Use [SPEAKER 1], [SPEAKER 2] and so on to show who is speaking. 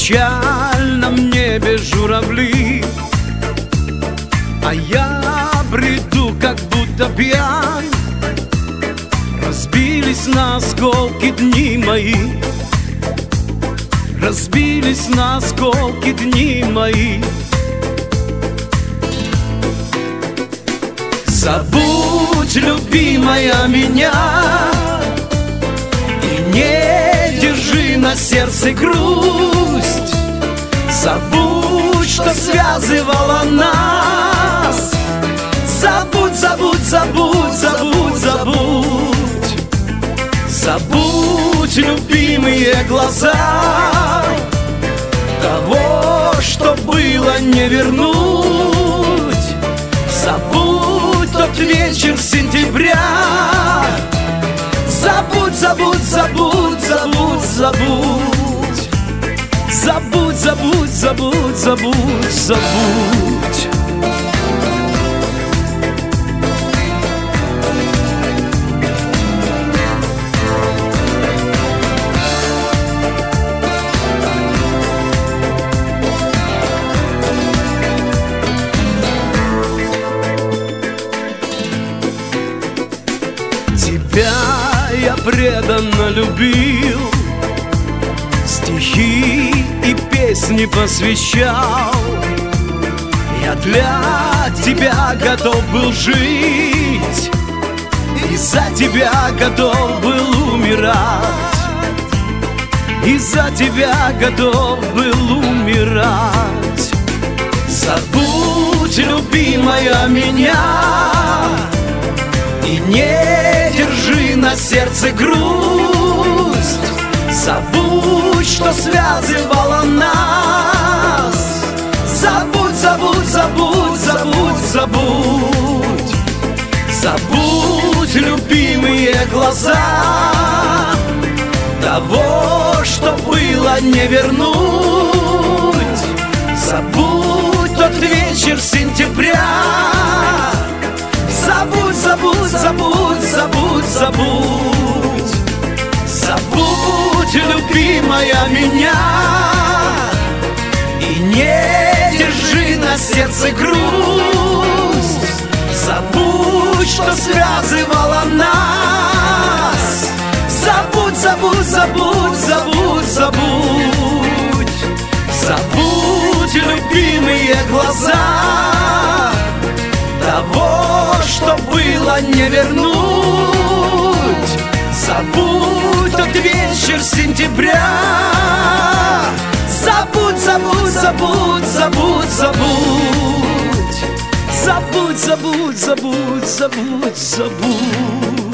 [SPEAKER 1] печальном небе журавли, а я бреду, как будто пьян. Разбились на осколки дни мои, разбились на осколки дни мои. Забудь, любимая, меня, и не держи на сердце грусть. Забудь, что связывало нас. Забудь, забудь, забудь, забудь, забудь. Забудь, любимые глаза. Того, что было, не вернуть. Забудь тот вечер сентября. Забудь, забудь, забудь, забудь, забудь. Забудь, забудь, забудь, забудь, забудь. Тебя я преданно любил, стихи и песни посвящал. Я для тебя готов был жить, и за тебя готов был умирать, и за тебя готов был умирать. Забудь, любимая, меня, и не держи на сердце грусть. Забудь, что связывало нас. Забудь, забудь, забудь, забудь, забудь. Забудь, любимые глаза. Того, что было, не вернуть. Забудь тот вечер сентября. Забудь, забудь, забудь, забудь, забудь. Забудь, любимая, меня, и не держи на сердце грусть. Забудь, что связывало нас. Забудь, забудь, забудь, забудь, забудь. Забудь, любимые глаза. Того, что было, не вернуть. Забудь тот вечер сентября. Забудь, забудь, забудь, забудь, забудь. Забудь, забудь, забудь, забудь, забудь.